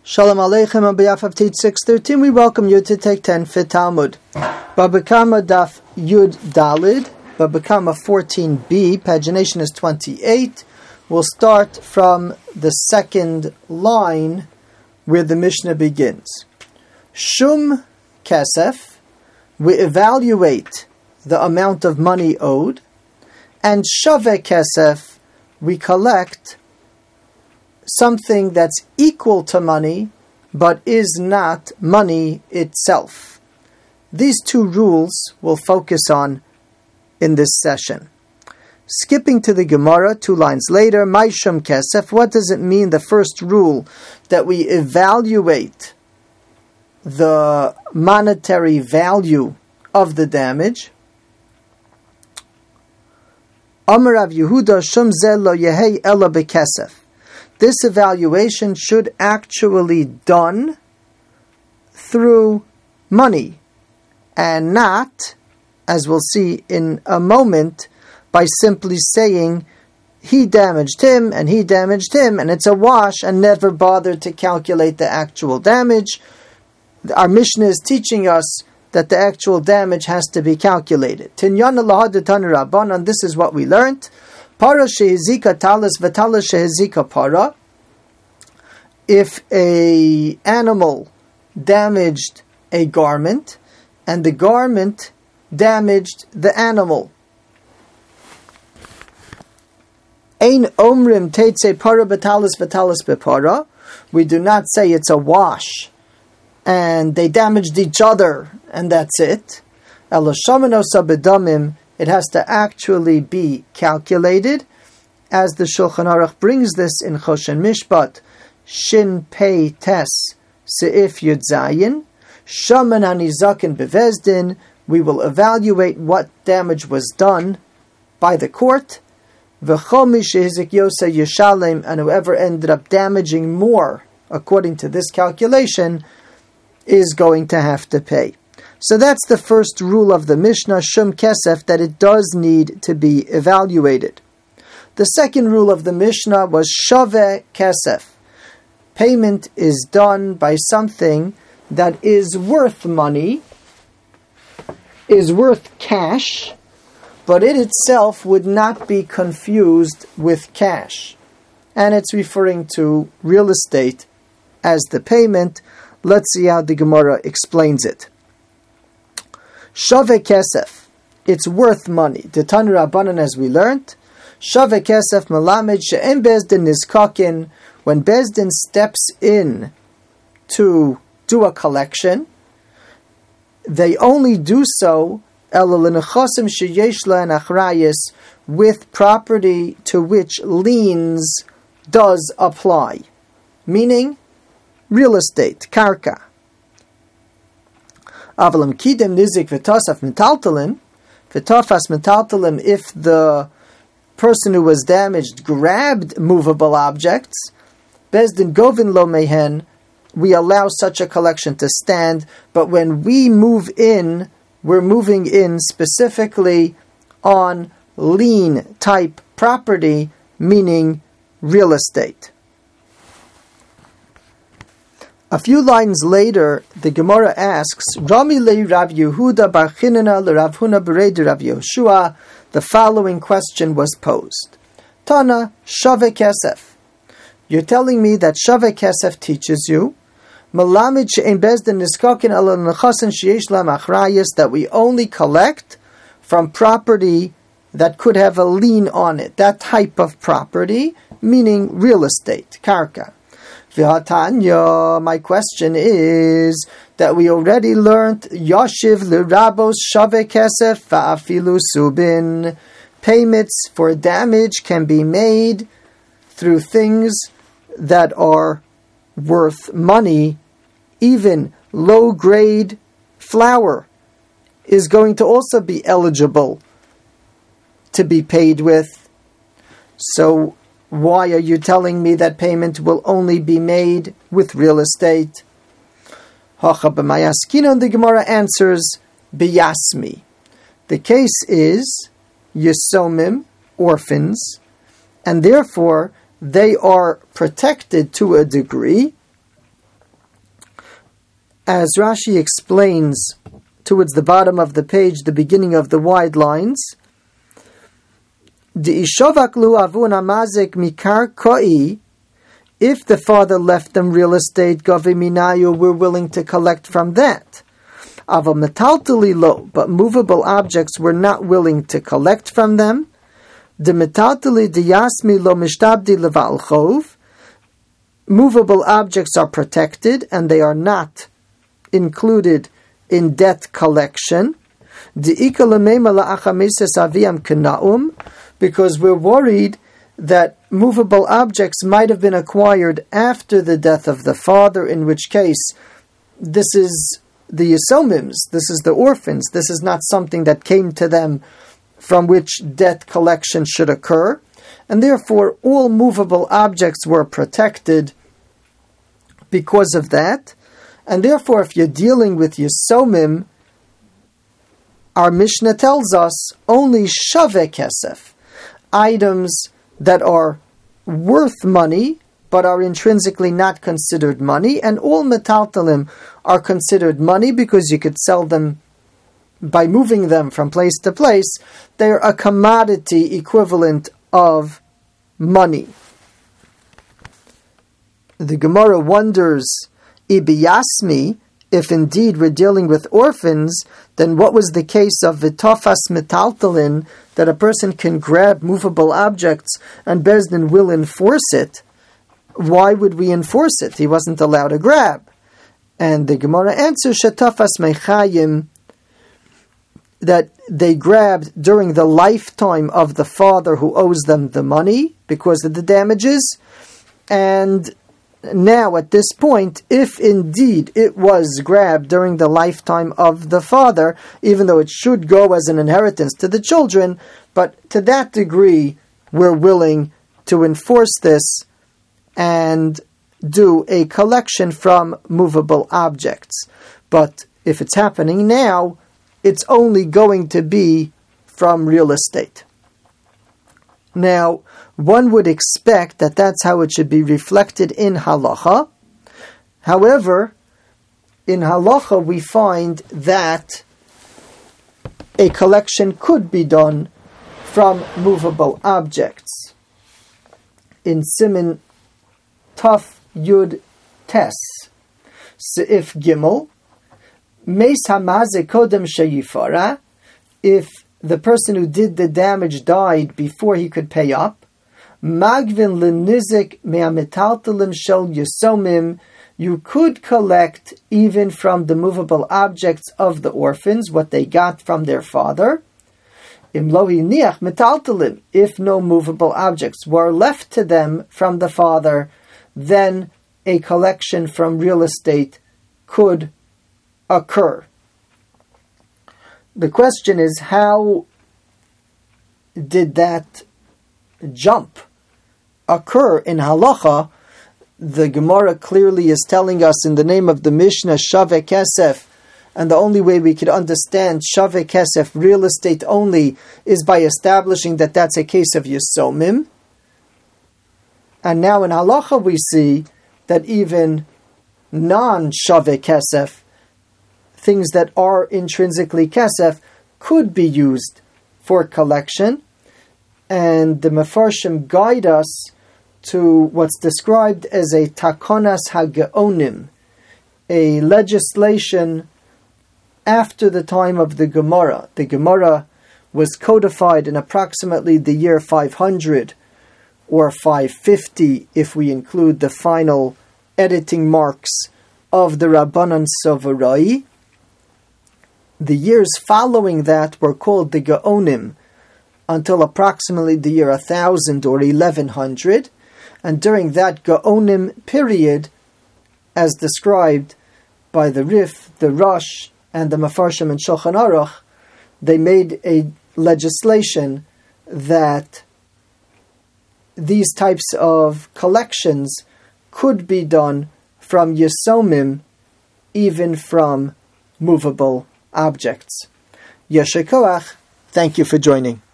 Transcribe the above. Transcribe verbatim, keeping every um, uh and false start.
Shalom Aleichem on behalf of Teach six thirteen, we welcome you to take ten Fit Talmud. Baba Kama Daf Yud Dalid, Baba Kama fourteen b, pagination is twenty-eight. We'll start from the second line where the Mishnah begins. Shum Kesef, we evaluate the amount of money owed, and Shave Kesef, we collect something that's equal to money, but is not money itself. These two rules we'll focus on in this session. Skipping to the Gemara, two lines later, Maishum Kesef, what does it mean, the first rule, that we evaluate the monetary value of the damage? Amar Rav Yehuda, Shum Ze lo yehei ela bekesef. This evaluation should actually be done through money and not, as we'll see in a moment, by simply saying he damaged him and he damaged him and it's a wash, and never bothered to calculate the actual damage. Our Mishnah is teaching us that the actual damage has to be calculated. Tinyana lahadatan rabbanan, this is what we learned. Para shehizika talis v'talis shehizika para. If a animal damaged a garment and the garment damaged the animal, ein omrim teitze para b'talis v'talis b'para. We do not say it's a wash and they damaged each other and that's it. Elo shamano sabedamim. It has to actually be calculated, as the Shulchan Aruch brings this in Choshen Mishpat, Shin Pei Tes Seif Yud Zayin, Shaman Hanizakin Bevezdin. We will evaluate what damage was done by the court. V'chomi shehizik yosa yeshalem, and whoever ended up damaging more, according to this calculation, is going to have to pay. So that's the first rule of the Mishnah, Shum Kesef, that it does need to be evaluated. The second rule of the Mishnah was Shave Kesef. Payment is done by something that is worth money, is worth cash, but it itself would not be confused with cash. And it's referring to real estate as the payment. Let's see how the Gemara explains it. Shave Kesef, it's worth money. The Tanu Rabbanan, as we learned, Shave Kesef Melamed she'en Bezdin nizkakin. When Bezdin steps in to do a collection, they only do so with property to which liens does apply, meaning real estate, karka. Avalam kidem nizik v'tosaf metaltalim, v'tofas metaltalim, if the person who was damaged grabbed movable objects, Bezdin govin lo mehen, we allow such a collection to stand, but when we move in, we're moving in specifically on lien type property, meaning real estate. A few lines later, the Gemara asks, Rami le Rav Yehuda bar Chinana le Rav Huna bered Rav Yehoshua. The following question was posed. Tana Shave Kesef. You're telling me that Shave Kesef teaches you Melamid she'en bezdin niskakin ala nechasin sheyesh lam achrayis, that we only collect from property that could have a lien on it, that type of property, meaning real estate, karka. V'hatanya, my question is that we already learned Yashiv l'rabos Shave Kesef va'afilu subin. Payments for damage can be made through things that are worth money. Even low-grade flour is going to also be eligible to be paid with. So why are you telling me that payment will only be made with real estate? Hacha b'mayaskina, the Gemara answers, b'yasmi. The case is yesomim, orphans, and therefore they are protected to a degree as Rashi explains towards the bottom of the page, the beginning of the wide lines, if the father left them real estate, gavi minayu, we're willing to collect from that. Ava metaltali lo, but movable objects we're not willing to collect from them. De metaltali de yasmi lo mishtabdi leval chov. Movable objects are protected and they are not included in debt collection. De ikalamema la achamises aviam kenaum, because we're worried that movable objects might have been acquired after the death of the father, in which case this is the Yisomims, this is the orphans, this is not something that came to them from which debt collection should occur, and therefore all movable objects were protected because of that, and therefore if you're dealing with Yisomim, our Mishnah tells us only Shaveh Kesef, items that are worth money but are intrinsically not considered money, and all metaltalim are considered money because you could sell them by moving them from place to place. They're a commodity equivalent of money. The Gemara wonders, Ibiyasmi, if indeed we're dealing with orphans, then what was the case of vitofas metaltalin, that a person can grab movable objects and Beis Din will enforce it? Why would we enforce it? He wasn't allowed to grab. And the Gemara answers, Shetafas mechayim, that they grabbed during the lifetime of the father who owes them the money because of the damages, and now, at this point, if indeed it was grabbed during the lifetime of the father, even though it should go as an inheritance to the children, but to that degree, we're willing to enforce this and do a collection from movable objects. But if it's happening now, it's only going to be from real estate. Now, one would expect that that's how it should be reflected in halacha. However, in halacha we find that a collection could be done from movable objects. In Siman Taf Yud Tes, Seif Gimel, Meis Hamaze Kodem Sheyifara, if the person who did the damage died before he could pay up, Magvin lenizik me'ametaltalim shel yisomim, you could collect even from the movable objects of the orphans, what they got from their father. Im lo hiniach metaltalim, if no movable objects were left to them from the father, then a collection from real estate could occur. The question is, how did that jump occur in halacha? The Gemara clearly is telling us in the name of the Mishnah, Shaveh Kesef, and the only way we could understand Shaveh Kesef, real estate only, is by establishing that that's a case of Yisomim. And now in halacha we see that even non-Shaveh Kesef, things that are intrinsically kesef, could be used for collection, and the Mefarshim guide us to what's described as a takonas hageonim, a legislation after the time of the Gemara. The Gemara was codified in approximately the year five hundred or five fifty, if we include the final editing marks of the Rabbanan Sovarai. The years following that were called the Gaonim until approximately the year one thousand or eleven hundred, and during that Gaonim period, as described by the Rif, the Rosh, and the Mefarshim and Shulchan Aruch, they made a legislation that these types of collections could be done from Yisomim, even from movable objects. Yesher Koach, thank you for joining.